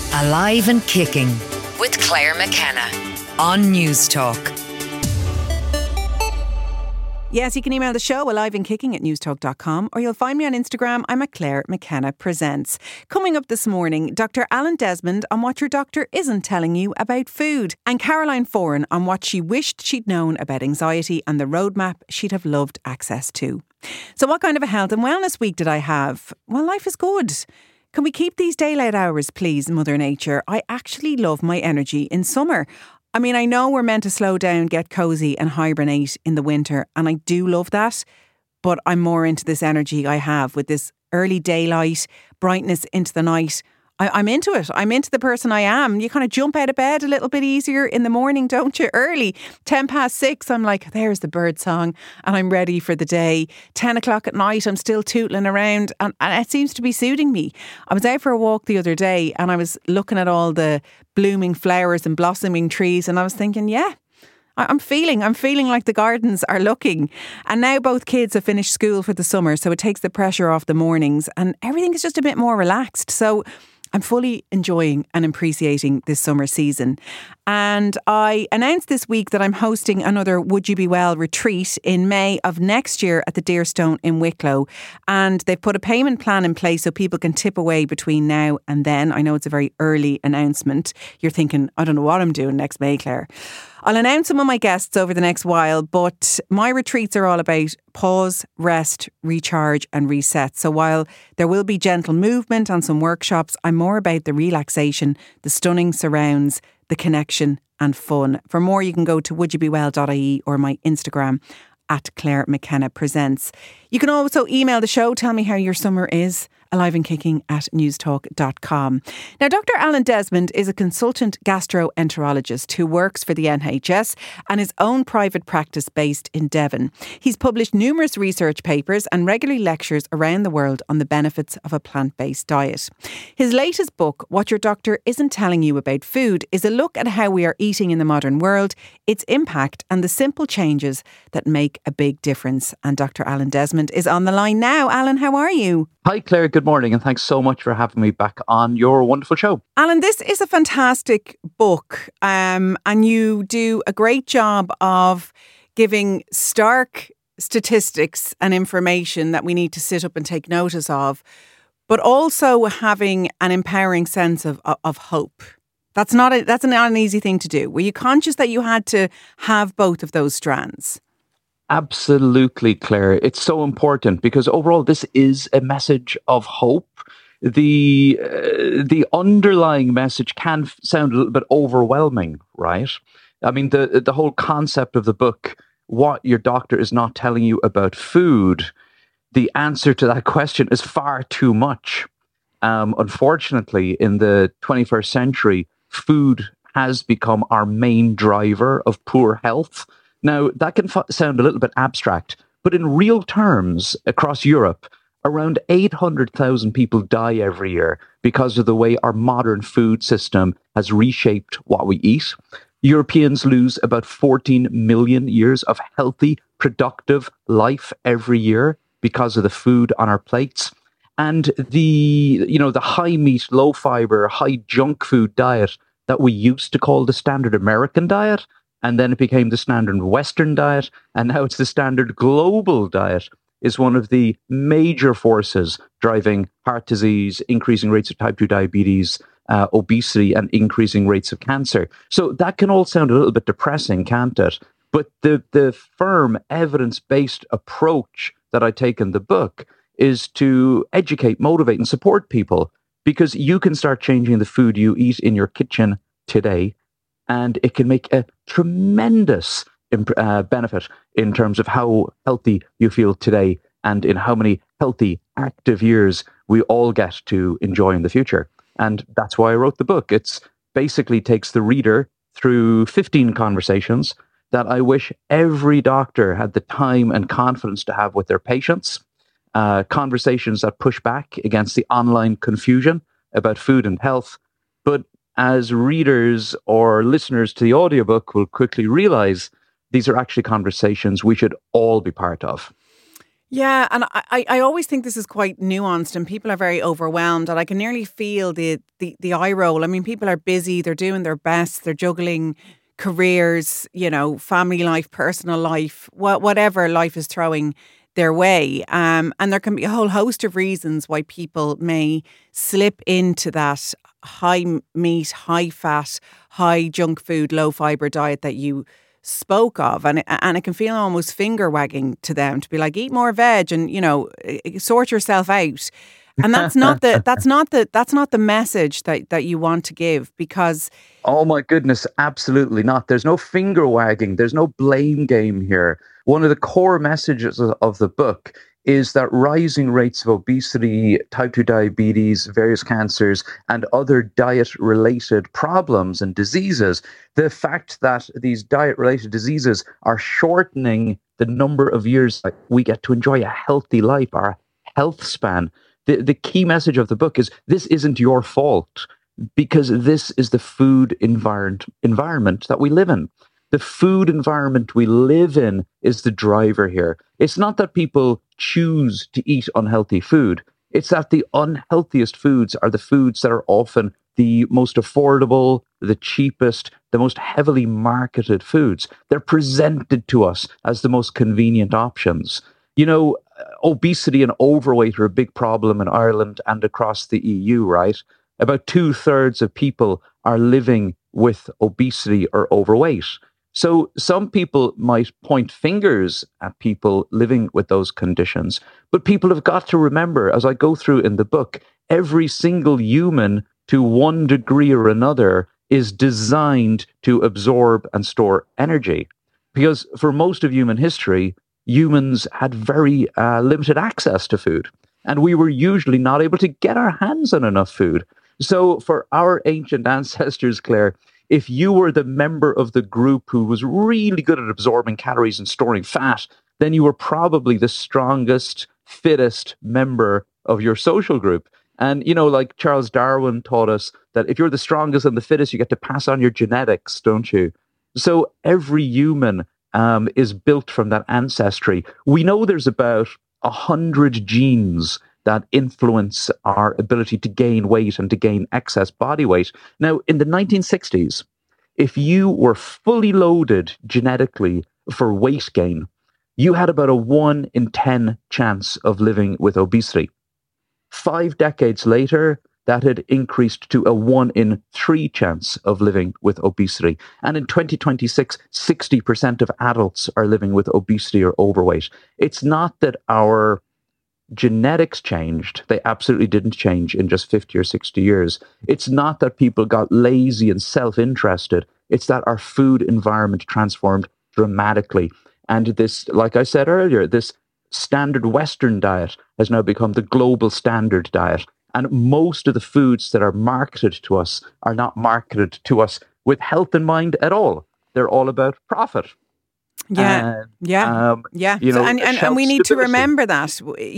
Alive and Kicking with Claire McKenna on News Talk. Yes, you can email the show aliveandkicking@newstalk.com, or you'll find me on Instagram. I'm at Claire McKenna Presents. Coming up this morning, Dr. Alan Desmond on what your doctor isn't telling you about food, and Caroline Foran on what she wished she'd known about anxiety and the roadmap she'd have loved access to. So what kind of a health and wellness week did I have? Well, life is good. Can we keep these daylight hours, please, Mother Nature? I actually love my energy in summer. I mean, I know we're meant to slow down, get cosy and hibernate in the winter, and I do love that, but I'm more into this energy I have with this early daylight, brightness into the night. I'm into it. I'm into the person I am. You kind of jump out of bed a little bit easier in the morning, don't you? Early, 6:10, I'm like, there's the bird song and I'm ready for the day. 10 o'clock at night, I'm still tootling around and it seems to be suiting me. I was out for a walk the other day and I was looking at all the blooming flowers and blossoming trees and I was thinking, yeah, I'm feeling like the gardens are looking. And now both kids have finished school for the summer, so it takes the pressure off the mornings and everything is just a bit more relaxed. So I'm fully enjoying and appreciating this summer season. And I announced this week that I'm hosting another Would You Be Well retreat in May of next year at the Deerstone in Wicklow. And they've put a payment plan in place so people can tip away between now and then. I know it's a very early announcement. You're thinking, I don't know what I'm doing next May, Claire. I'll announce some of my guests over the next while, but my retreats are all about pause, rest, recharge and reset. So while there will be gentle movement and some workshops, I'm more about the relaxation, the stunning surrounds, the connection and fun. For more, you can go to wouldyoubewell.ie or my Instagram at Claire McKenna Presents. You can also email the show, tell me how your summer is, aliveandkicking@newstalk.com. Now, Dr. Alan Desmond is a consultant gastroenterologist who works for the NHS and his own private practice based in Devon. He's published numerous research papers and regularly lectures around the world on the benefits of a plant-based diet. His latest book, What Your Doctor Isn't Telling You About Food, is a look at how we are eating in the modern world, its impact and the simple changes that make a big difference. And Dr. Alan Desmond is on the line now. Alan, how are you? Hi Claire, good morning and thanks so much for having me back on your wonderful show. Alan, this is a fantastic book and you do a great job of giving stark statistics and information that we need to sit up and take notice of, but also having an empowering sense of hope. That's not an easy thing to do. Were you conscious that you had to have both of those strands? Absolutely, Claire. It's so important because overall this is a message of hope. The underlying message can sound a little bit overwhelming, right? I mean, the whole concept of the book, What Your Doctor Is Not Telling You About Food, the answer to that question is far too much. Unfortunately, in the 21st century, food has become our main driver of poor health. Now, that can sound a little bit abstract, but in real terms, across Europe, around 800,000 people die every year because of the way our modern food system has reshaped what we eat. Europeans lose about 14 million years of healthy, productive life every year because of the food on our plates. And the high meat, low fiber, high junk food diet that we used to call the standard American diet, and then it became the standard Western diet, and now it's the standard global diet, is one of the major forces driving heart disease, increasing rates of type 2 diabetes, obesity, and increasing rates of cancer. So that can all sound a little bit depressing, can't it? But the firm evidence-based approach that I take in the book is to educate, motivate, and support people, because you can start changing the food you eat in your kitchen today, and it can make a tremendous benefit in terms of how healthy you feel today and in how many healthy, active years we all get to enjoy in the future. And that's why I wrote the book. It's basically takes the reader through 15 conversations that I wish every doctor had the time and confidence to have with their patients. Conversations that push back against the online confusion about food and health. But as readers or listeners to the audiobook will quickly realize, these are actually conversations we should all be part of. Yeah, and I always think this is quite nuanced and people are very overwhelmed, and I can nearly feel the eye roll. I mean, people are busy, they're doing their best, they're juggling careers, family life, personal life, whatever life is throwing their way. And there can be a whole host of reasons why people may slip into that high meat, high fat, high junk food, low fibre diet that you spoke of, and it can feel almost finger wagging to them to be like, eat more veg and sort yourself out. And that's not the message that you want to give, because oh my goodness, absolutely not. There's no finger wagging, there's no blame game here. One of the core messages of the book is that rising rates of obesity, type 2 diabetes, various cancers, and other diet-related problems and diseases, the fact that these diet-related diseases are shortening the number of years that we get to enjoy a healthy life, our health span. The key message of the book is this isn't your fault, because this is the food environment that we live in. The food environment we live in is the driver here. It's not that people choose to eat unhealthy food. It's that the unhealthiest foods are the foods that are often the most affordable, the cheapest, the most heavily marketed foods. They're presented to us as the most convenient options. Obesity and overweight are a big problem in Ireland and across the EU, right? About 2/3 of people are living with obesity or overweight. So some people might point fingers at people living with those conditions, but people have got to remember, as I go through in the book, every single human, to one degree or another, is designed to absorb and store energy. Because for most of human history, humans had very limited access to food, and we were usually not able to get our hands on enough food. So for our ancient ancestors, Claire, if you were the member of the group who was really good at absorbing calories and storing fat, then you were probably the strongest, fittest member of your social group. And, like Charles Darwin taught us that if you're the strongest and the fittest, you get to pass on your genetics, don't you? So every human is built from that ancestry. We know there's about 100 genes that influence our ability to gain weight and to gain excess body weight. Now, in the 1960s, if you were fully loaded genetically for weight gain, you had about a 1 in 10 chance of living with obesity. 5 decades later, that had increased to a 1 in 3 chance of living with obesity. And in 2026, 60% of adults are living with obesity or overweight. It's not that our genetics changed. They absolutely didn't change in just 50 or 60 years. It's not that people got lazy and self-interested. It's that our food environment transformed dramatically. And this, like I said earlier, this standard Western diet has now become the global standard diet. And most of the foods that are marketed to us are not marketed to us with health in mind at all. They're all about profit. Yeah. And we need to remember that,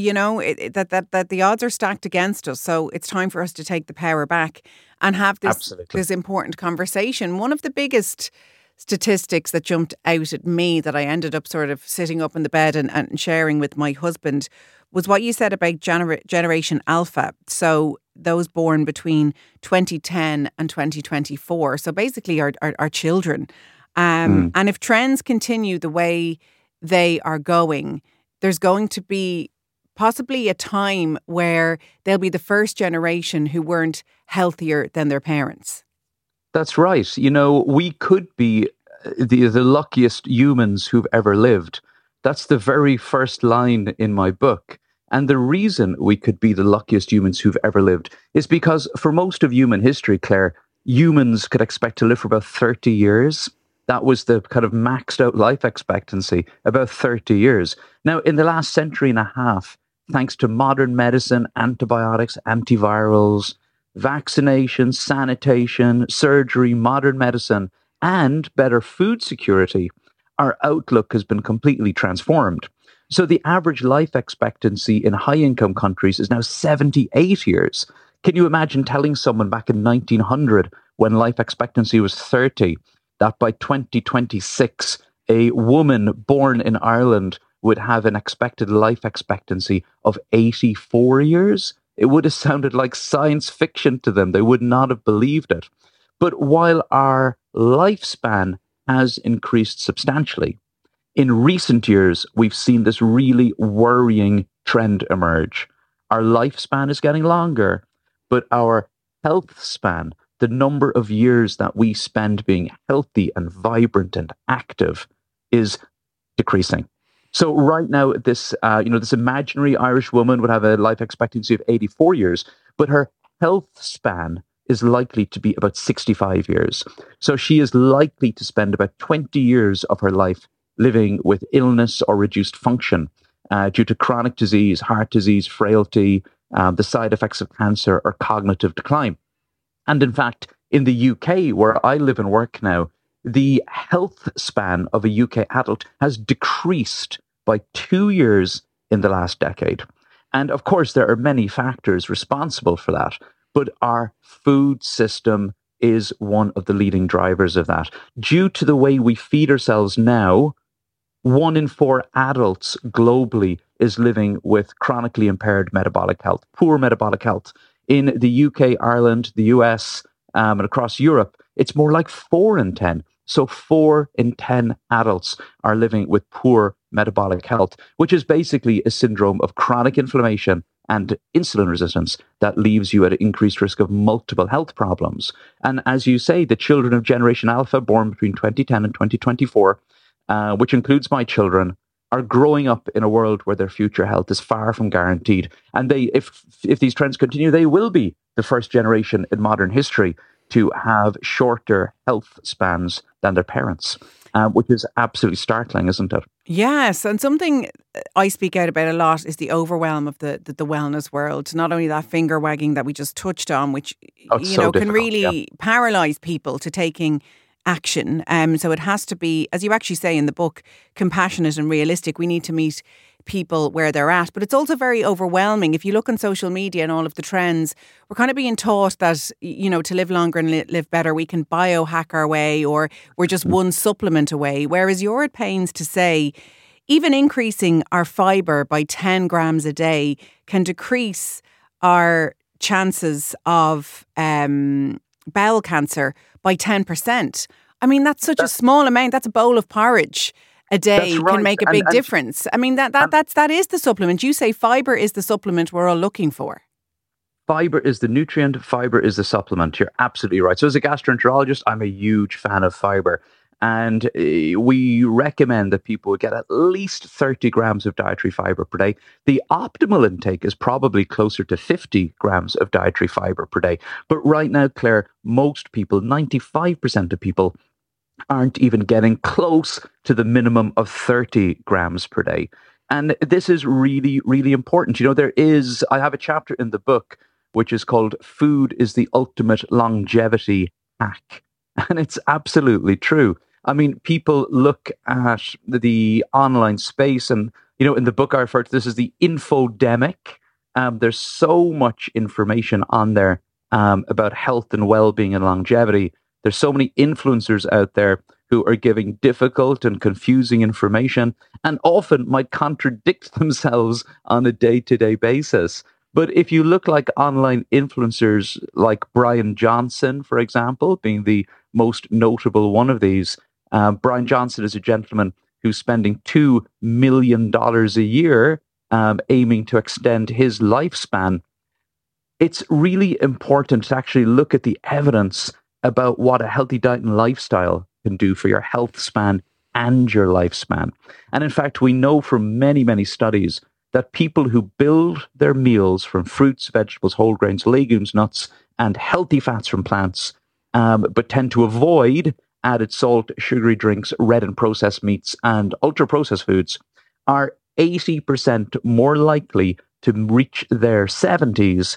that the odds are stacked against us. So it's time for us to take the power back and have this important conversation. One of the biggest statistics that jumped out at me that I ended up sort of sitting up in the bed and sharing with my husband was what you said about Generation Alpha. So those born between 2010 and 2024. So basically our children. And if trends continue the way they are going, there's going to be possibly a time where they'll be the first generation who weren't healthier than their parents. That's right. We could be the luckiest humans who've ever lived. That's the very first line in my book. And the reason we could be the luckiest humans who've ever lived is because for most of human history, Claire, humans could expect to live for about 30 years. That was the kind of maxed out life expectancy, about 30 years. Now, in the last century and a half, thanks to modern medicine, antibiotics, antivirals, vaccination, sanitation, surgery, modern medicine, and better food security, our outlook has been completely transformed. So the average life expectancy in high-income countries is now 78 years. Can you imagine telling someone back in 1900, when life expectancy was 30, that by 2026, a woman born in Ireland would have an expected life expectancy of 84 years. It would have sounded like science fiction to them. They would not have believed it. But while our lifespan has increased substantially, in recent years, we've seen this really worrying trend emerge. Our lifespan is getting longer, but our health span, the number of years that we spend being healthy and vibrant and active, is decreasing. So right now, this this imaginary Irish woman would have a life expectancy of 84 years, but her health span is likely to be about 65 years. So she is likely to spend about 20 years of her life living with illness or reduced function due to chronic disease, heart disease, frailty, the side effects of cancer, or cognitive decline. And in fact, in the UK, where I live and work now, the health span of a UK adult has decreased by 2 years in the last decade. And of course, there are many factors responsible for that, but our food system is one of the leading drivers of that. Due to the way we feed ourselves now, 1 in 4 adults globally is living with chronically impaired metabolic health, poor metabolic health. In the UK, Ireland, the US, and across Europe, it's more like 4 in 10. So 4 in 10 adults are living with poor metabolic health, which is basically a syndrome of chronic inflammation and insulin resistance that leaves you at an increased risk of multiple health problems. And as you say, the children of Generation Alpha, born between 2010 and 2024, which includes my children, are growing up in a world where their future health is far from guaranteed. And they, if these trends continue, they will be the first generation in modern history to have shorter health spans than their parents, which is absolutely startling, isn't it? Yes, and something I speak out about a lot is the overwhelm of the wellness world. Not only that finger wagging that we just touched on, which can really paralyze people to taking action. So it has to be, as you actually say in the book, compassionate and realistic. We need to meet people where they're at. But it's also very overwhelming. If you look on social media and all of the trends, we're kind of being taught that, to live longer and live better, we can biohack our way, or we're just one supplement away. Whereas you're at pains to say, even increasing our fibre by 10 grams a day can decrease our chances of bowel cancer by 10%. I mean, that's such a small amount. That's a bowl of porridge a day can make a big difference. I mean, that is the supplement. You say fibre is the supplement we're all looking for. Fibre is the nutrient, fibre is the supplement. You're absolutely right. So as a gastroenterologist, I'm a huge fan of fibre. And we recommend that people get at least 30 grams of dietary fibre per day. The optimal intake is probably closer to 50 grams of dietary fibre per day. But right now, Claire, most people, 95% of people, aren't even getting close to the minimum of 30 grams per day. And this is really, really important. I have a chapter in the book which is called Food is the Ultimate Longevity Hack. And it's absolutely true. I mean, people look at the online space and, in the book I refer to this as the infodemic. There's so much information on there about health and well-being and longevity. There's so many influencers out there who are giving difficult and confusing information and often might contradict themselves on a day-to-day basis. But if you look like online influencers like Brian Johnson, for example, being the most notable one of these, Brian Johnson is a gentleman who's spending $2 million a year aiming to extend his lifespan. It's really important to actually look at the evidence about what a healthy diet and lifestyle can do for your health span and your lifespan. And in fact, we know from many, many studies that people who build their meals from fruits, vegetables, whole grains, legumes, nuts, and healthy fats from plants, but tend to avoid added salt, sugary drinks, red and processed meats, and ultra-processed foods, are 80% more likely to reach their 70s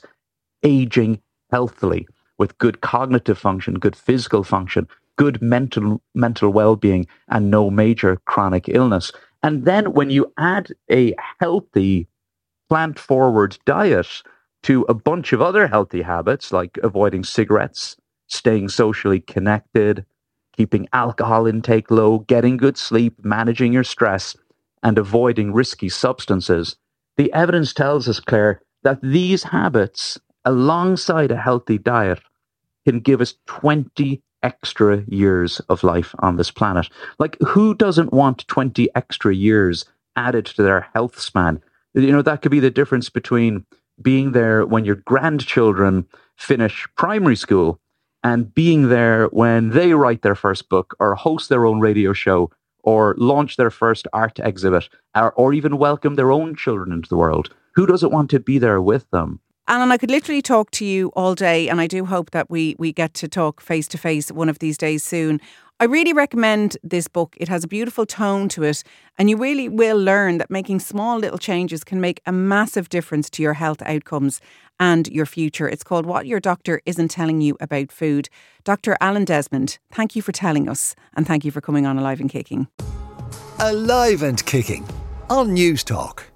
aging healthily, with good cognitive function, good physical function, good mental well-being, and no major chronic illness. And then when you add a healthy plant-forward diet to a bunch of other healthy habits like avoiding cigarettes, staying socially connected, keeping alcohol intake low, getting good sleep, managing your stress, and avoiding risky substances, the evidence tells us, Claire, that these habits, alongside a healthy diet, can give us 20 extra years of life on this planet. Like, who doesn't want 20 extra years added to their health span? You know, that could be the difference between being there when your grandchildren finish primary school and being there when they write their first book or host their own radio show or launch their first art exhibit or even welcome their own children into the world. Who doesn't want to be there with them? Alan, I could literally talk to you all day, and I do hope that we get to talk face to face one of these days soon. I really recommend this book. It has a beautiful tone to it, and you really will learn that making small little changes can make a massive difference to your health outcomes and your future. It's called What Your Doctor Isn't Telling You About Food. Dr. Alan Desmond, thank you for telling us, and thank you for coming on Alive and Kicking. Alive and Kicking on News Talk.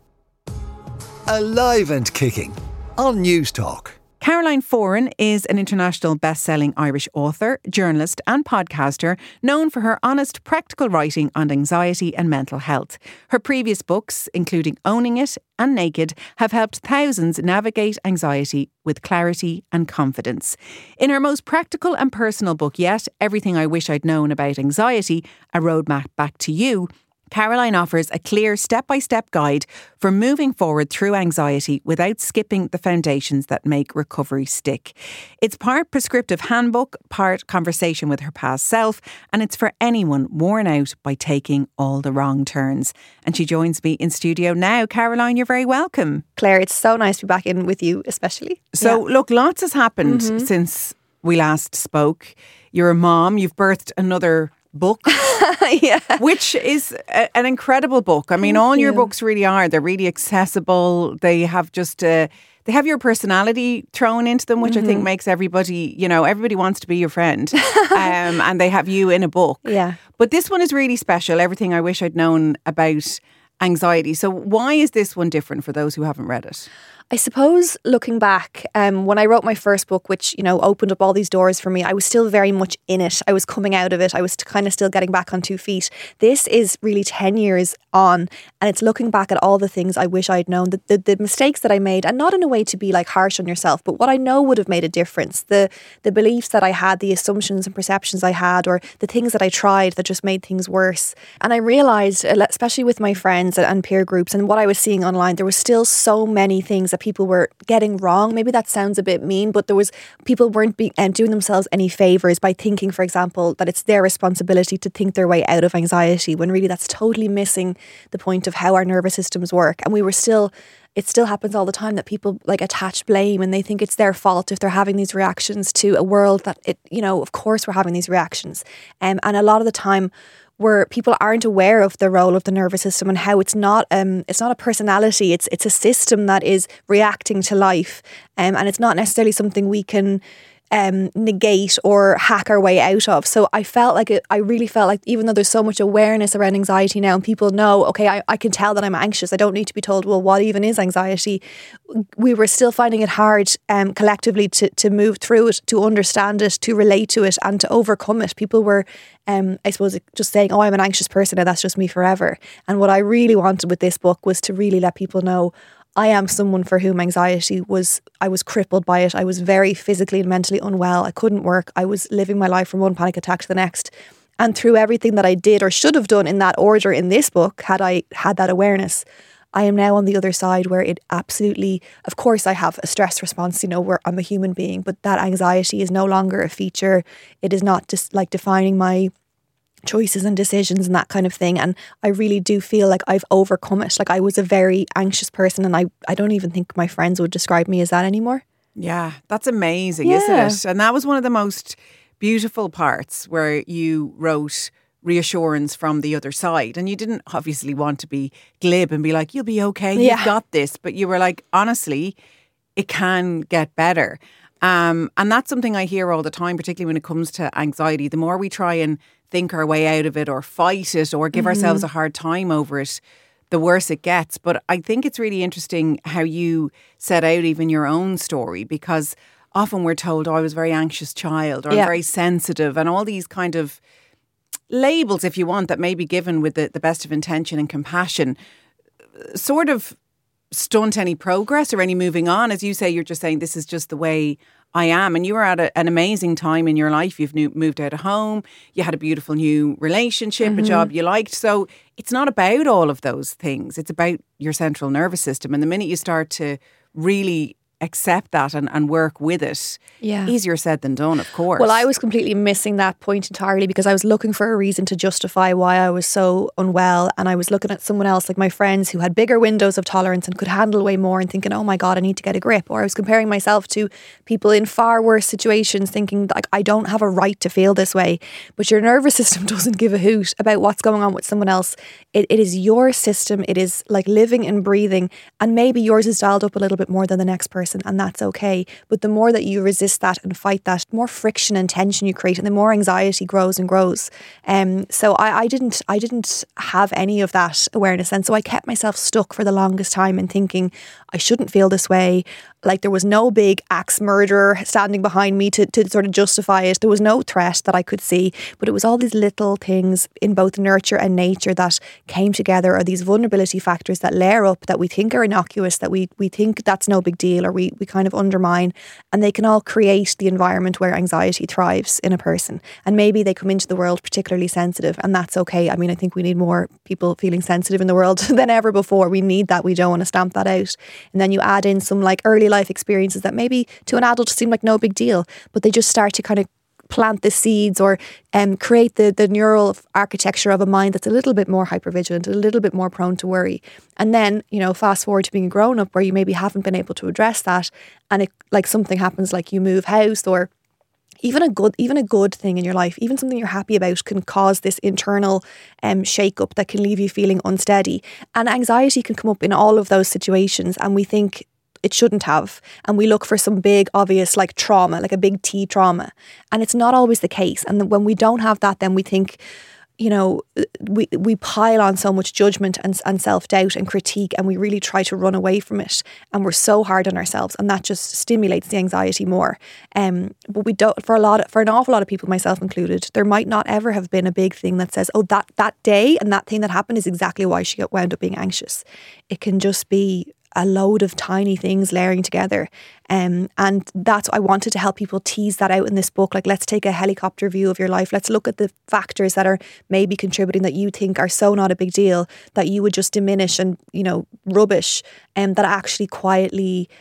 Alive and Kicking on News Talk. Caroline Foran is an international best-selling Irish author, journalist and podcaster known for her honest, practical writing on anxiety and mental health. Her previous books, including Owning It and Naked, have helped thousands navigate anxiety with clarity and confidence. In her most practical and personal book yet, Everything I Wish I'd Known About Anxiety, A Roadmap Back to You, Caroline offers a clear step-by-step guide for moving forward through anxiety without skipping the foundations that make recovery stick. It's part prescriptive handbook, part conversation with her past self, and it's for anyone worn out by taking all the wrong turns. And she joins me in studio now. Caroline, you're very welcome. Claire, it's so nice to be back in with you, especially. So, look, lots has happened since we last spoke. You're a mom, you've birthed another book, which is an incredible book. I mean, all your books really are. They're really accessible. They have just they have your personality thrown into them, which I think makes everybody, you know, everybody wants to be your friend. And they have you in a book. Yeah. But this one is really special. Everything I Wish I'd Known About Anxiety. So why is this one different for those who haven't read it? I suppose looking back, when I wrote my first book, which, you know, opened up all these doors for me, I was still very much in it. I was coming out of it. I was kind of still getting back on 2 feet. This is really 10 years on, and it's looking back at all the things I wish I'd known, the mistakes that I made, and not in a way to be like harsh on yourself, but what I know would have made a difference. The beliefs that I had, the assumptions and perceptions I had, or the things that I tried that just made things worse. And I realised, especially with my friends and peer groups and what I was seeing online, there was still so many things that people were getting wrong. Maybe that sounds a bit mean, but people weren't doing themselves any favours by thinking, for example, that it's their responsibility to think their way out of anxiety, when really that's totally missing the point of how our nervous systems work. And it still happens all the time that people like attach blame and they think it's their fault if they're having these reactions to a world that of course we're having these reactions. And a lot of the time, where people aren't aware of the role of the nervous system and how it's not a personality, it's a system that is reacting to life, and it's not necessarily something we can negate or hack our way out of. So I really felt like even though there's so much awareness around anxiety now and people know, okay, I can tell that I'm anxious, I don't need to be told, well, what even is anxiety? We were still finding it hard collectively to move through it, to understand it, to relate to it and to overcome it. People were I suppose just saying, oh, I'm an anxious person and that's just me forever. And what I really wanted with this book was to really let people know I am someone for whom anxiety I was crippled by it. I was very physically and mentally unwell. I couldn't work. I was living my life from one panic attack to the next. And through everything that I did or should have done in that order in this book, had I had that awareness, I am now on the other side where it absolutely, of course I have a stress response, where I'm a human being, but that anxiety is no longer a feature. It is not just like defining my choices and decisions and that kind of thing. And I really do feel like I've overcome it. Like I was a very anxious person and I don't even think my friends would describe me as that anymore. Yeah, that's amazing, isn't it? And that was one of the most beautiful parts where you wrote reassurance from the other side. And you didn't obviously want to be glib and be like, you'll be okay, you've got this. But you were like, honestly, it can get better. And that's something I hear all the time, particularly when it comes to anxiety. The more we try and think our way out of it or fight it or give ourselves a hard time over it, the worse it gets. But I think it's really interesting how you set out even your own story, because often we're told, oh, I was a very anxious child or I'm very sensitive, and all these kind of labels, if you want, that may be given with the best of intention and compassion sort of stunt any progress or any moving on? As you say, you're just saying this is just the way I am. And you were at an amazing time in your life. You've moved out of home. You had a beautiful new relationship, a job you liked. So it's not about all of those things. It's about your central nervous system. And the minute you start to really accept that and work with it, easier said than done, of course. Well, I was completely missing that point entirely because I was looking for a reason to justify why I was so unwell, and I was looking at someone else, like my friends who had bigger windows of tolerance and could handle way more, and thinking, oh my God, I need to get a grip. Or I was comparing myself to people in far worse situations, thinking like, I don't have a right to feel this way. But your nervous system doesn't give a hoot about what's going on with someone else. It is your system. It is like living and breathing, and maybe yours is dialed up a little bit more than the next person, and that's okay. But the more that you resist that and fight that, the more friction and tension you create, and the more anxiety grows and grows. So I didn't have any of that awareness, and so I kept myself stuck for the longest time in thinking I shouldn't feel this way. Like there was no big axe murderer standing behind me to sort of justify it. There was no threat that I could see, but it was all these little things in both nurture and nature that came together, or these vulnerability factors that layer up that we think are innocuous, that we think that's no big deal, or we kind of undermine, and they can all create the environment where anxiety thrives in a person. And maybe they come into the world particularly sensitive, and that's okay. I mean, I think we need more people feeling sensitive in the world than ever before. We need that. We don't want to stamp that out. And then you add in some like early life experiences that maybe to an adult seem like no big deal, but they just start to kind of plant the seeds or create the neural architecture of a mind that's a little bit more hypervigilant, a little bit more prone to worry. And then, you know, fast forward to being a grown up where you maybe haven't been able to address that, and it, like something happens, like you move house, or even a good thing in your life, even something you're happy about, can cause this internal shake-up that can leave you feeling unsteady. And anxiety can come up in all of those situations, and we think it shouldn't have. And we look for some big, obvious, like trauma, like a big T trauma. And it's not always the case. And when we don't have that, then we think, you know, we pile on so much judgment and self-doubt and critique, and we really try to run away from it. And we're so hard on ourselves, and that just stimulates the anxiety more. But we don't, for an awful lot of people, myself included, there might not ever have been a big thing that says, oh, that day and that thing that happened is exactly why she wound up being anxious. It can just be a load of tiny things layering together. And that's what I wanted to help people tease that out in this book. Like, let's take a helicopter view of your life. Let's look at the factors that are maybe contributing that you think are so not a big deal, that you would just diminish and, you know, rubbish, and that actually quietly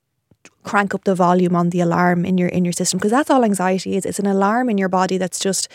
crank up the volume on the alarm in your system. Because that's all anxiety is. It's an alarm in your body that's just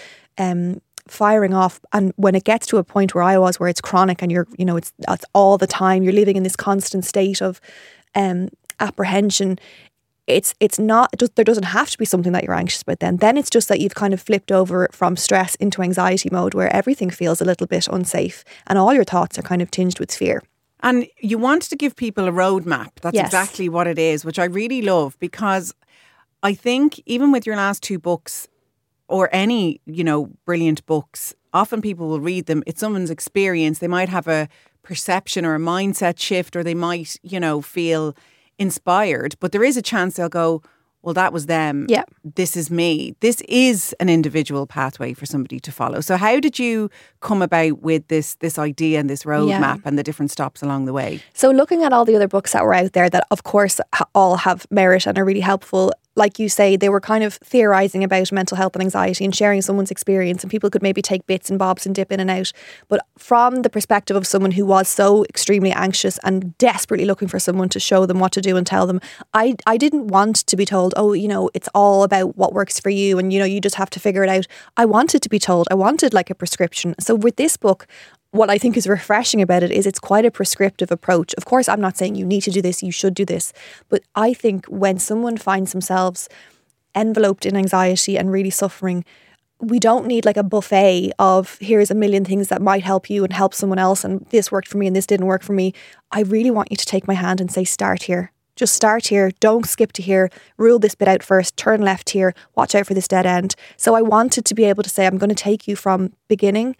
firing off. And when it gets to a point where I was, where it's chronic and it's all the time, you're living in this constant state of apprehension. It's not, there doesn't have to be something that you're anxious about then it's just that you've kind of flipped over from stress into anxiety mode, where everything feels a little bit unsafe and all your thoughts are kind of tinged with fear. And you wanted to give people a roadmap. That's exactly what it is, which I really love, because I think even with your last two books, or any, you know, brilliant books, often people will read them. It's someone's experience. They might have a perception or a mindset shift, or they might, you know, feel inspired. But there is a chance they'll go, well, that was them. Yeah. This is me. This is an individual pathway for somebody to follow. So how did you come about with this idea and this roadmap and the different stops along the way? So looking at all the other books that were out there that, of course, all have merit and are really helpful, like you say, they were kind of theorising about mental health and anxiety and sharing someone's experience, and people could maybe take bits and bobs and dip in and out. But from the perspective of someone who was so extremely anxious and desperately looking for someone to show them what to do and tell them, I didn't want to be told, oh, you know, it's all about what works for you and, you know, you just have to figure it out. I wanted to be told. I wanted like a prescription. So with this book, what I think is refreshing about it is it's quite a prescriptive approach. Of course, I'm not saying you need to do this, you should do this. But I think when someone finds themselves enveloped in anxiety and really suffering, we don't need like a buffet of here's a million things that might help you and help someone else, and this worked for me and this didn't work for me. I really want you to take my hand and say, start here. Just start here. Don't skip to here. Rule this bit out first. Turn left here. Watch out for this dead end. So I wanted to be able to say, I'm going to take you from beginning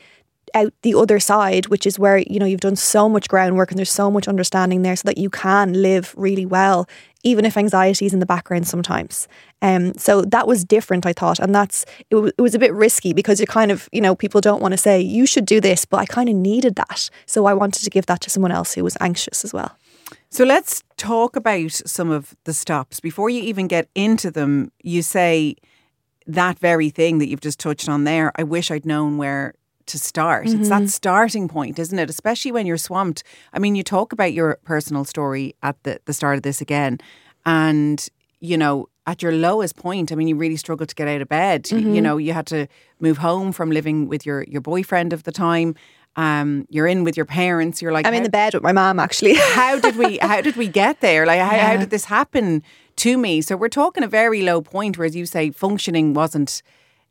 out the other side, which is where, you know, you've done so much groundwork and there's so much understanding there so that you can live really well, even if anxiety is in the background sometimes. So that was different, I thought. And it was a bit risky because you're kind of, you know, people don't want to say you should do this, but I kind of needed that. So I wanted to give that to someone else who was anxious as well. So let's talk about some of the stops. Before you even get into them, you say that very thing that you've just touched on there. I wish I'd known where to start. It's that starting point, isn't it? Especially when you're swamped. I mean, you talk about your personal story at the start of this again. And, you know, at your lowest point, I mean, you really struggled to get out of bed. You know, you had to move home from living with your boyfriend of the time. You're in with your parents. You're like, I'm in the bed with my mom, actually. how did we get there? Like, how did this happen to me? So we're talking a very low point, whereas you say functioning wasn't.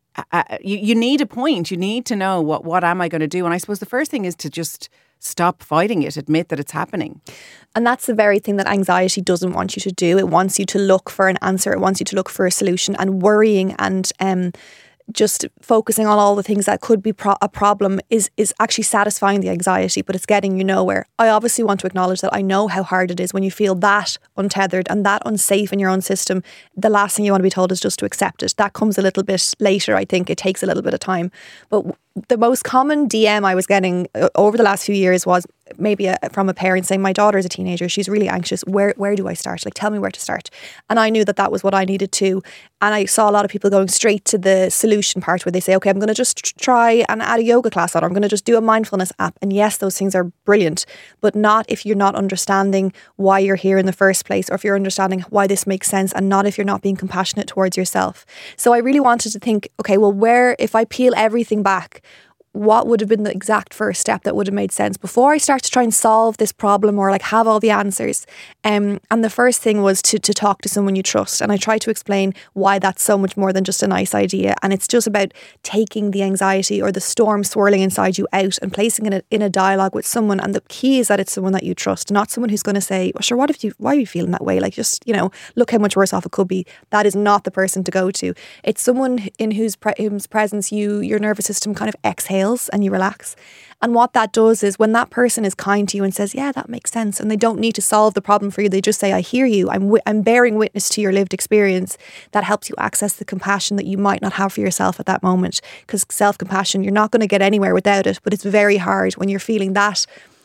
You need a point. You need to know what am I going to do? And I suppose the first thing is to just stop fighting it. Admit that it's happening. And that's the very thing that anxiety doesn't want you to do. It wants you to look for an answer. It wants you to look for a solution. And worrying and just focusing on all the things that could be a problem is actually satisfying the anxiety, but it's getting you nowhere. I obviously want to acknowledge that I know how hard it is when you feel that untethered and that unsafe in your own system. The last thing you want to be told is just to accept it. That comes a little bit later, I think. It takes a little bit of time. But the most common DM I was getting over the last few years was maybe from a parent saying, my daughter is a teenager, she's really anxious, where do I start? Like, tell me where to start. And I knew that was what I needed to. And I saw a lot of people going straight to the solution part where they say, okay, I'm going to just try and add a yoga class on, or I'm going to just do a mindfulness app. And yes, those things are brilliant, but not if you're not understanding why you're here in the first place, or if you're understanding why this makes sense, and not if you're not being compassionate towards yourself. So I really wanted to think, okay, well, if I peel everything back, what would have been the exact first step that would have made sense before I start to try and solve this problem or like have all the answers. And the first thing was to talk to someone you trust. And I try to explain why that's so much more than just a nice idea. And it's just about taking the anxiety or the storm swirling inside you out and placing it in a dialogue with someone. And the key is that it's someone that you trust, not someone who's going to say, well, sure, why are you feeling that way? Like, just, you know, look how much worse off it could be. That is not the person to go to. It's someone in whose presence your nervous system kind of exhales and you relax. And what that does is when that person is kind to you and says, yeah, that makes sense, and they don't need to solve the problem for you, they just say, I hear you, I'm bearing witness to your lived experience, that helps you access the compassion that you might not have for yourself at that moment. Because self-compassion, you're not going to get anywhere without it, but it's very hard when you're feeling that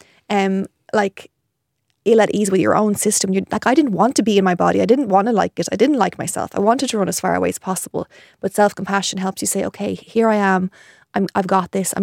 like ill at ease with your own system. You're like, I didn't want to be in my body. I didn't want to like it. I didn't like myself. I wanted to run as far away as possible. But self-compassion helps you say, okay, here I am. I've got this.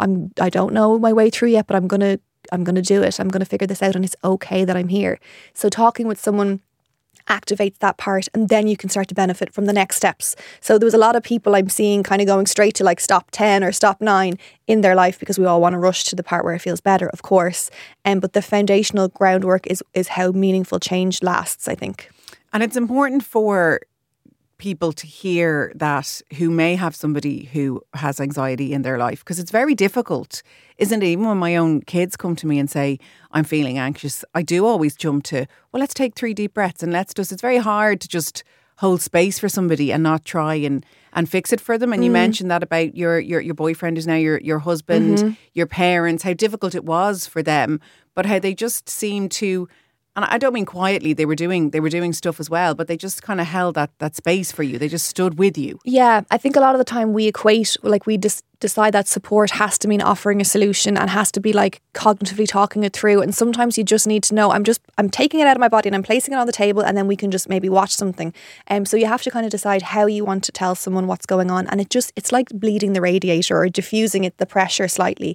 I don't know my way through yet, but I'm gonna do it. I'm gonna figure this out, and it's okay that I'm here. So talking with someone activates that part, and then you can start to benefit from the next steps. So there was a lot of people I'm seeing kind of going straight to like stop 10 or stop 9 in their life, because we all want to rush to the part where it feels better, of course. But the foundational groundwork is how meaningful change lasts, I think. And it's important for people to hear that who may have somebody who has anxiety in their life, because it's very difficult, isn't it? Even when my own kids come to me and say, I'm feeling anxious, I do always jump to, well, let's take 3 deep breaths and it's very hard to just hold space for somebody and not try and fix it for them. And you mentioned that about your boyfriend who's now your husband, your parents, how difficult it was for them, but how they just seemed to, and I don't mean quietly, they were doing stuff as well, but they just kind of held that space for you. They just stood with you. Yeah, I think a lot of the time we equate, like we just decide that support has to mean offering a solution and has to be like cognitively talking it through. And sometimes you just need to know, I'm taking it out of my body and I'm placing it on the table, and then we can just maybe watch something. So you have to kind of decide how you want to tell someone what's going on. And it's like bleeding the radiator or diffusing the pressure slightly.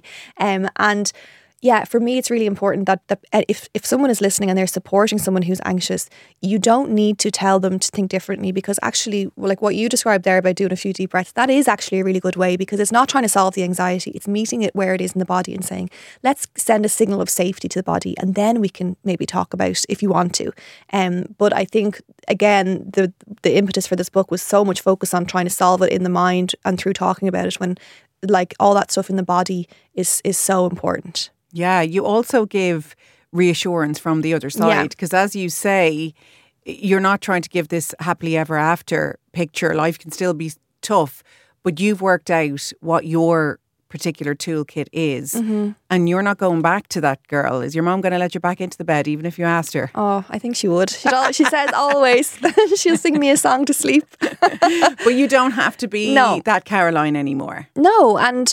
And yeah, for me, it's really important that if someone is listening and they're supporting someone who's anxious, you don't need to tell them to think differently, because actually, like what you described there about doing a few deep breaths, that is actually a really good way, because it's not trying to solve the anxiety. It's meeting it where it is in the body and saying, let's send a signal of safety to the body, and then we can maybe talk about if you want to. But I think, again, the impetus for this book was so much focus on trying to solve it in the mind and through talking about it, when like all that stuff in the body is so important. Yeah, you also give reassurance from the other side, because as you say, you're not trying to give this happily ever after picture. Life can still be tough, but you've worked out what your particular toolkit is, Mm-hmm. and you're not going back to that girl, is your mom going to let you back into the bed even if you asked her? Oh, I think she would. She says always. She'll sing me a song to sleep. But you don't have to be No. that Caroline anymore. No, and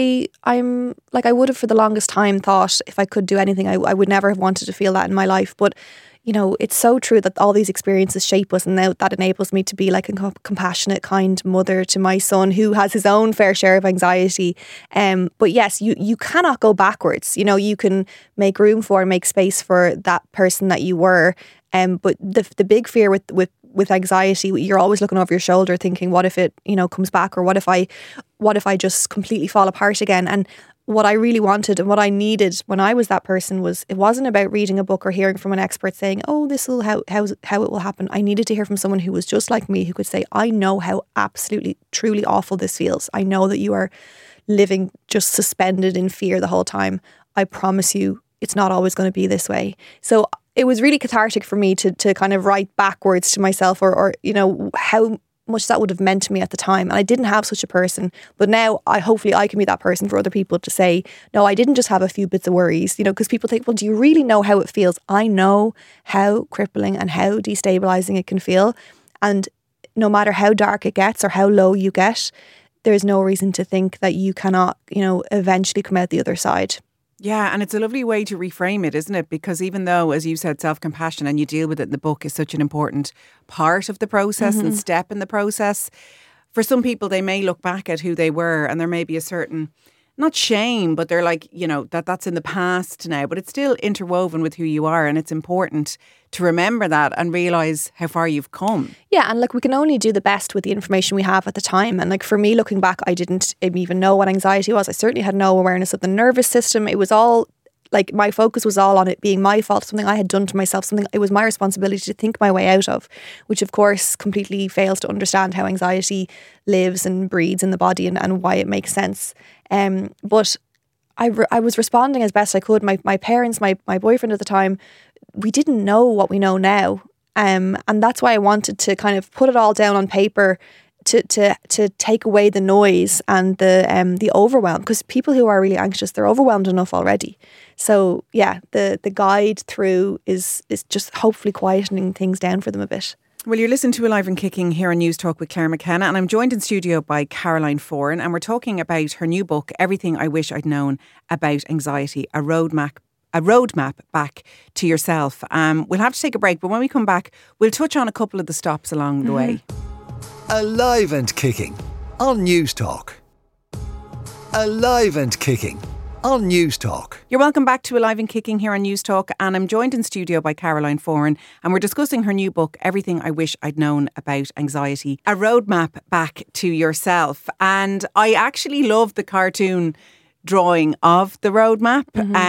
I'm like, I would have for the longest time thought if I could do anything, I would never have wanted to feel that in my life. But you know, it's so true that all these experiences shape us, and now that enables me to be like a compassionate, kind mother to my son who has his own fair share of anxiety. But yes, you cannot go backwards. You know, you can make room for and make space for that person that you were. But the big fear with anxiety, you're always looking over your shoulder, thinking, what if it, you know, comes back, or what if I just completely fall apart again? And what I really wanted and what I needed when I was that person was, it wasn't about reading a book or hearing from an expert saying, oh, this will how it will happen. I needed to hear from someone who was just like me, who could say, I know how absolutely, truly awful this feels. I know that you are living just suspended in fear the whole time. I promise you, it's not always going to be this way. So it was really cathartic for me to kind of write backwards to myself, or you know, how much that would have meant to me at the time. And I didn't have such a person, but now hopefully I can be that person for other people to say, no, I didn't just have a few bits of worries, you know, because people think, well, do you really know how it feels? I know how crippling and how destabilizing it can feel. And no matter how dark it gets or how low you get, there's no reason to think that you cannot, you know, eventually come out the other side. Yeah, and it's a lovely way to reframe it, isn't it? Because even though, as you said, self-compassion, and you deal with it in the book, is such an important part of the process and step in the process, for some people, they may look back at who they were and there may be a certain, not shame, but they're like, you know, that's in the past now, but it's still interwoven with who you are, and it's important to remember that and realise how far you've come. Yeah, and like, we can only do the best with the information we have at the time. And like, for me, looking back, I didn't even know what anxiety was. I certainly had no awareness of the nervous system. It was all like, my focus was all on it being my fault, something I had done to myself, something it was my responsibility to think my way out of, which of course completely fails to understand how anxiety lives and breeds in the body, and why it makes sense. But I was responding as best I could. My parents, my boyfriend at the time, we didn't know what we know now. And that's why I wanted to kind of put it all down on paper to take away the noise and the overwhelm, because people who are really anxious, they're overwhelmed enough already. So yeah, the guide through is just hopefully quietening things down for them a bit. Well, you're listening to Alive and Kicking here on News Talk with Claire McKenna, and I'm joined in studio by Caroline Foran, and we're talking about her new book, Everything I Wish I'd Known About Anxiety, a roadmap back to yourself. We'll have to take a break, but when we come back, we'll touch on a couple of the stops along the way. Alive and Kicking on News Talk. Alive and Kicking on News Talk. You're welcome back to Alive and Kicking here on News Talk, and I'm joined in studio by Caroline Foran, and we're discussing her new book, Everything I Wish I'd Known About Anxiety, a roadmap back to yourself. And I actually love the cartoon drawing of the roadmap,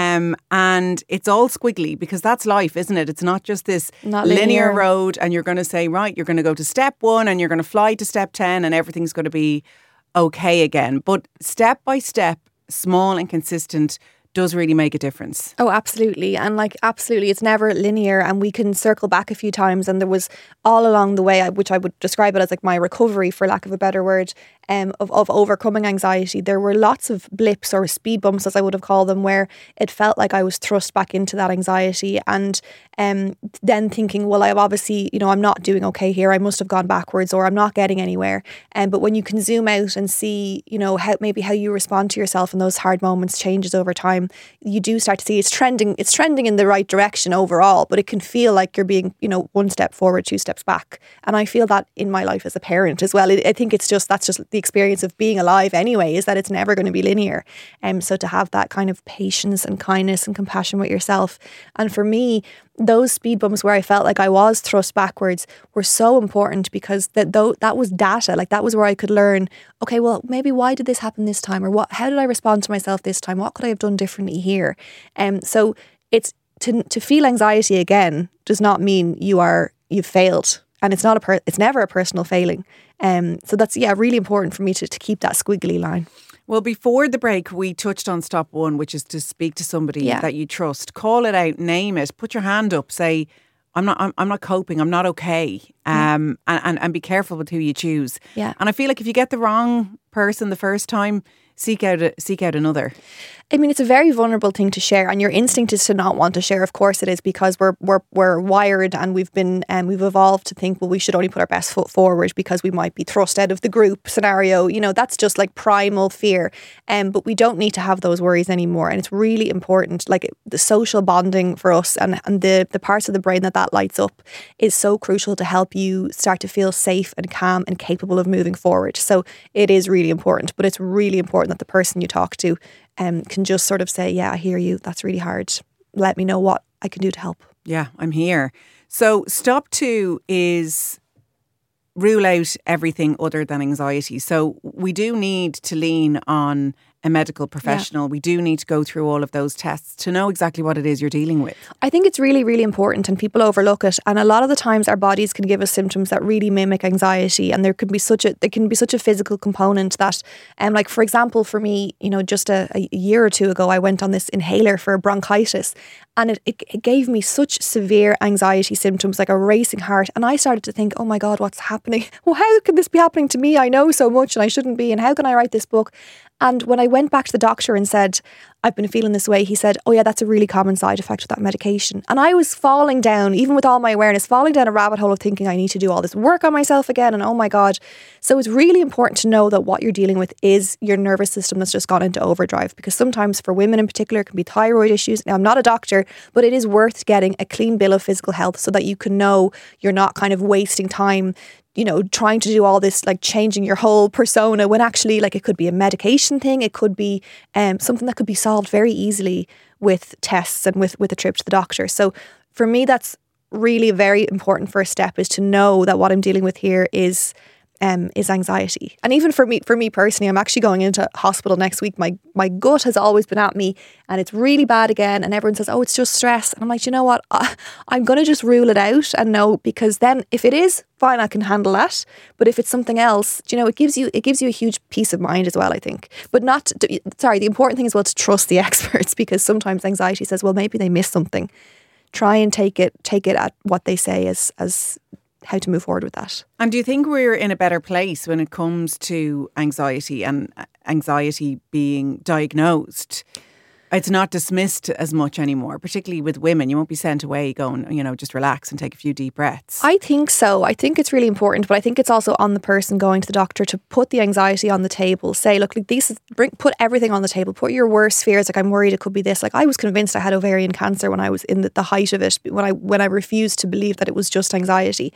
and it's all squiggly, because that's life, isn't it? It's not just this Not linear linear road, and you're going to say, right, you're going to go to step 1 and you're going to fly to step 10 and everything's going to be okay again. But step by step, small and consistent, does really make a difference. Oh, absolutely. And like, absolutely, it's never linear, and we can circle back a few times. And there was all along the way, which I would describe it as like my recovery, for lack of a better word, of overcoming anxiety. There were lots of blips, or speed bumps as I would have called them, where it felt like I was thrust back into that anxiety, and then thinking, well, I'm obviously, you know, I'm not doing okay here. I must have gone backwards, or I'm not getting anywhere. But when you can zoom out and see, you know, how you respond to yourself in those hard moments changes over time, you do start to see it's trending in the right direction overall, but it can feel like you're being, you know, 1 step forward, 2 steps back. And I feel that in my life as a parent as well. I think that's just the experience of being alive anyway, is that it's never going to be linear. So to have that kind of patience and kindness and compassion with yourself. And for me, those speed bumps where I felt like I was thrust backwards were so important, because that was data. Like, that was where I could learn, okay, well, maybe why did this happen this time? Or how did I respond to myself this time? What could I have done differently here? So it's to feel anxiety again does not mean you've failed. And it's never a personal failing. So that's, really important for me to keep that squiggly line. Well, before the break, we touched on stop 1, which is to speak to somebody that you trust. Call it out, name it, put your hand up, say, I'm not coping, I'm not okay. And be careful with who you choose. Yeah. And I feel like if you get the wrong person the first time, seek out another? I mean, it's a very vulnerable thing to share, and your instinct is to not want to share. Of course, it is, because we're wired, and we've evolved to think, well, we should only put our best foot forward because we might be thrust out of the group scenario. You know, that's just like primal fear. But we don't need to have those worries anymore, and it's really important. Like the social bonding for us, and the parts of the brain that lights up is so crucial to help you start to feel safe and calm and capable of moving forward. So it is really important, but it's really important that the person you talk to can just sort of say, yeah, I hear you. That's really hard. Let me know what I can do to help. Yeah, I'm here. So stop 2 is rule out everything other than anxiety. So we do need to lean on a medical professional. Yeah. We do need to go through all of those tests to know exactly what it is you're dealing with. I think it's really, really important, and people overlook it. And a lot of the times our bodies can give us symptoms that really mimic anxiety, and there can be such a physical component that, like for example, for me, you know, just a year or 2 ago, I went on this inhaler for bronchitis, and it gave me such severe anxiety symptoms, like a racing heart. And I started to think, oh my God, what's happening? Well, how can this be happening to me? I know so much and I shouldn't be. And how can I write this book? And when I went back to the doctor and said, I've been feeling this way, he said, oh yeah, that's a really common side effect of that medication. And I was falling down, even with all my awareness, falling down a rabbit hole of thinking I need to do all this work on myself again. And oh my God. So it's really important to know that what you're dealing with is your nervous system that's just gone into overdrive, because sometimes for women in particular, it can be thyroid issues. Now, I'm not a doctor, but it is worth getting a clean bill of physical health so that you can know you're not kind of wasting time, you know, trying to do all this, like changing your whole persona, when actually, like, it could be a medication thing. It could be something that could be solved very easily with tests and with a trip to the doctor. So for me, that's really a very important first step, is to know that what I'm dealing with here is anxiety. And even for me personally, I'm actually going into hospital next week. My gut has always been at me, and it's really bad again. And everyone says, oh, it's just stress. And I'm like, you know what? I'm going to just rule it out and know, because then if it is, fine, I can handle that. But if it's something else, you know, it gives you a huge peace of mind as well, I think. But the important thing is, well, to trust the experts, because sometimes anxiety says, well, maybe they missed something. Try and take it at what they say as how to move forward with that. And do you think we're in a better place when it comes to anxiety, and anxiety being diagnosed? It's not dismissed as much anymore, particularly with women. You won't be sent away going, you know, just relax and take a few deep breaths. I think so. I think it's really important, but I think it's also on the person going to the doctor to put the anxiety on the table. Say, look, like put everything on the table. Put your worst fears. Like, I'm worried it could be this. Like, I was convinced I had ovarian cancer when I was in the height of it, when I refused to believe that it was just anxiety.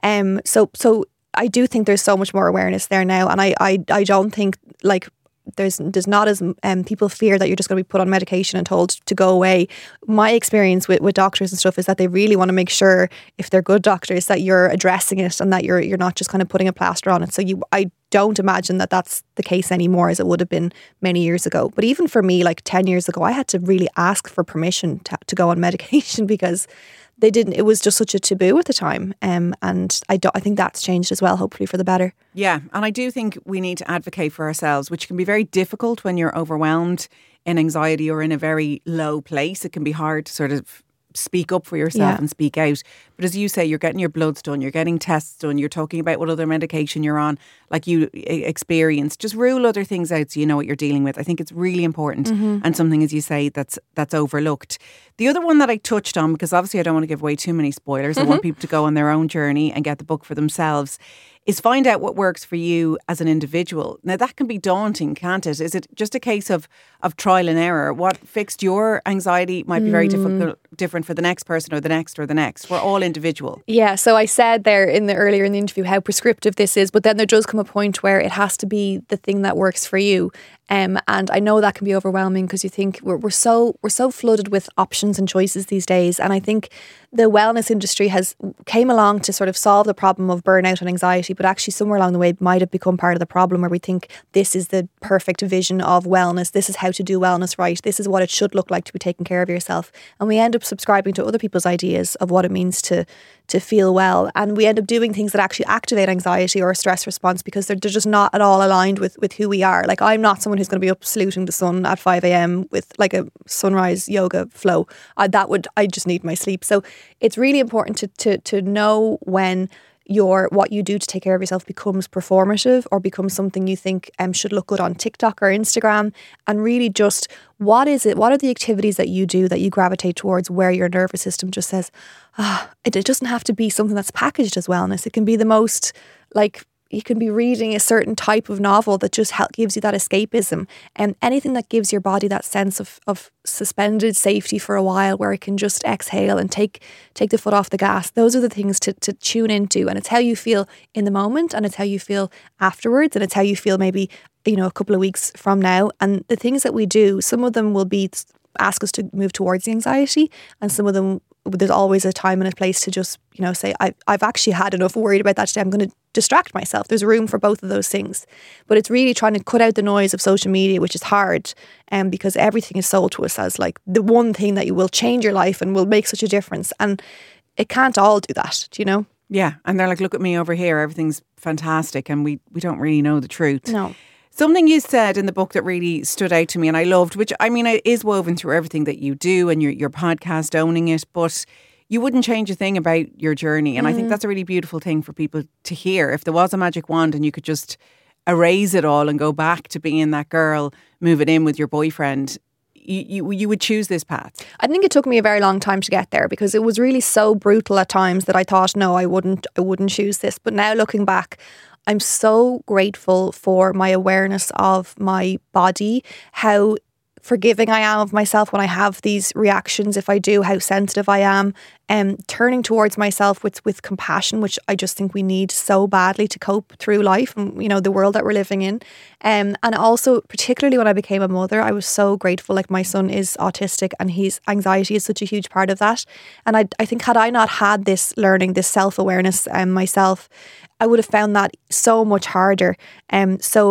So I do think there's so much more awareness there now, and I don't think, like, there's not as people fear that you're just going to be put on medication and told to go away. My experience with doctors and stuff is that they really want to make sure, if they're good doctors, that you're addressing it and that you're not just kind of putting a plaster on it. So I don't imagine that that's the case anymore as it would have been many years ago. But even for me, like 10 years ago, I had to really ask for permission to go on medication, because they didn't. It was just such a taboo at the time, and I think that's changed as well, hopefully for the better. Yeah, and I do think we need to advocate for ourselves, which can be very difficult when you're overwhelmed in anxiety or in a very low place. It can be hard to sort of speak up for yourself and speak out. But as you say, you're getting your bloods done, you're getting tests done, you're talking about what other medication you're on, like you experienced. Just rule other things out so you know what you're dealing with. I think it's really important, and something, as you say, that's overlooked. The other one that I touched on, because obviously I don't want to give away too many spoilers, I want people to go on their own journey and get the book for themselves, is find out what works for you as an individual. Now, that can be daunting, can't it? Is it just a case of trial and error? What fixed your anxiety might be very different for the next person, or the next, or the next. We're all individual. Yeah, so I said there earlier in the interview how prescriptive this is, but then there does come a point where it has to be the thing that works for you. And I know that can be overwhelming, because you think we're so flooded with options and choices these days. And I think the wellness industry came along to sort of solve the problem of burnout and anxiety, but actually somewhere along the way might have become part of the problem, where we think this is the perfect vision of wellness. This is how to do wellness right. This is what it should look like to be taking care of yourself. And we end up subscribing to other people's ideas of what it means to feel well. And we end up doing things that actually activate anxiety or a stress response, because they're just not at all aligned with who we are. Like, I'm not someone who's going to be up saluting the sun at 5 a.m. with like a sunrise yoga flow. I just need my sleep. So it's really important to know when what you do to take care of yourself becomes performative or becomes something you think should look good on TikTok or Instagram, and really just what are the activities that you do that you gravitate towards where your nervous system just says, it doesn't have to be something that's packaged as wellness. It can be the most like, you can be reading a certain type of novel that just gives you that escapism, and anything that gives your body that sense of suspended safety for a while where it can just exhale and take the foot off the gas. Those are the things to tune into, and it's how you feel in the moment, and it's how you feel afterwards, and it's how you feel maybe, a couple of weeks from now. And the things that we do, some of them will be ask us to move towards the anxiety, and some of them there's always a time and a place to just, say, I've actually had enough worried about that today. I'm going to distract myself. There's room for both of those things. But it's really trying to cut out the noise of social media, which is hard, because everything is sold to us as like the one thing that you will change your life and will make such a difference. And it can't all do that, do you know? Yeah. And they're like, look at me over here. Everything's fantastic. And we don't really know the truth. No. Something you said in the book that really stood out to me and I loved, which I mean, it is woven through everything that you do and your podcast, owning it, but you wouldn't change a thing about your journey. And I think that's a really beautiful thing for people to hear. If there was a magic wand and you could just erase it all and go back to being that girl moving in with your boyfriend, you would choose this path. I think it took me a very long time to get there because it was really so brutal at times that I thought, no, I wouldn't choose this. But now looking back, I'm so grateful for my awareness of my body, how forgiving I am of myself when I have these reactions, if I do, how sensitive I am, turning towards myself with compassion, which I just think we need so badly to cope through life and, the world that we're living in. And also, particularly when I became a mother, I was so grateful. Like, my son is autistic and his anxiety is such a huge part of that. And I think had I not had this learning, this self-awareness myself, I would have found that so much harder. So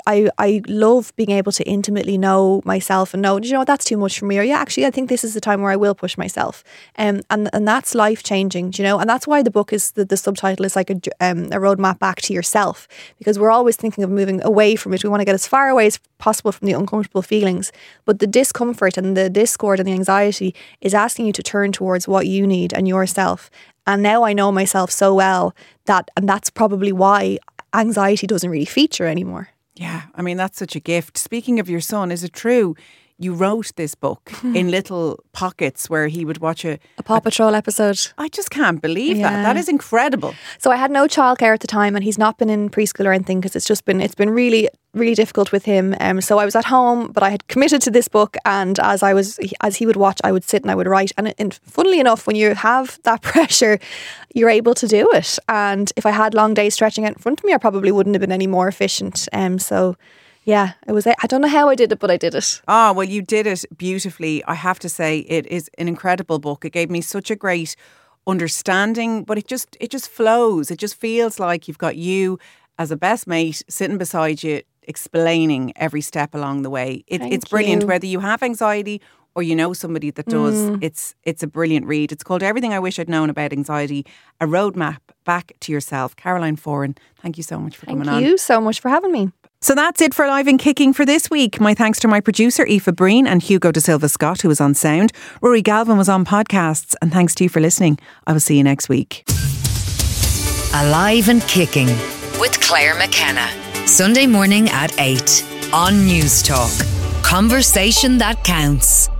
I love being able to intimately know myself and know, that's too much for me. Or yeah, actually, I think this is the time where I will push myself. And that's life changing, and that's why the book is, the subtitle is like a roadmap back to yourself, because we're always thinking of moving away from it. We want to get as far away as possible from the uncomfortable feelings. But the discomfort and the discord and the anxiety is asking you to turn towards what you need and yourself. And now I know myself so well and that's probably why anxiety doesn't really feature anymore. Yeah, I mean, that's such a gift. Speaking of your son, is it true you wrote this book in little pockets where he would watch a Paw Patrol episode? I just can't believe that. That is incredible. So I had no childcare at the time, and he's not been in preschool or anything because it's been really, really difficult with him. So I was at home, but I had committed to this book, and as he would watch, I would sit and I would write. And funnily enough, when you have that pressure, you're able to do it. And if I had long days stretching out in front of me, I probably wouldn't have been any more efficient. So yeah, it was. I don't know how I did it, but I did it. Oh, well, you did it beautifully. I have to say, it is an incredible book. It gave me such a great understanding, but it just flows. It just feels like you've got you as a best mate sitting beside you, explaining every step along the way. It's brilliant, whether you have anxiety or somebody that does. It's a brilliant read. It's called Everything I Wish I'd Known About Anxiety, a roadmap back to yourself. Caroline Foran, thank you so much for coming on. Thank you so much for having me. So that's it for Live and Kicking for this week. My thanks to my producer, Aoife Breen, and Hugo De Silva Scott, who was on sound. Rory Galvin was on podcasts. And thanks to you for listening. I will see you next week. Alive and Kicking with Claire McKenna. Sunday morning at 8 on News Talk. Conversation that counts.